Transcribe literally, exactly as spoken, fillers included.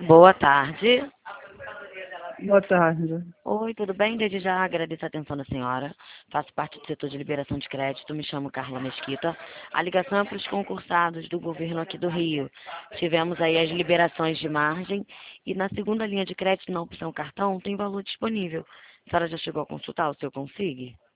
Boa tarde. Boa tarde. Oi, tudo bem? Desde já agradeço a atenção da senhora. Faço parte do setor de liberação de crédito. Me chamo Carla Mesquita. A ligação é para os concursados do governo aqui do Rio. Tivemos aí as liberações de margem e na segunda linha de crédito, na opção cartão, tem valor disponível. A senhora já chegou a consultar o seu Consig?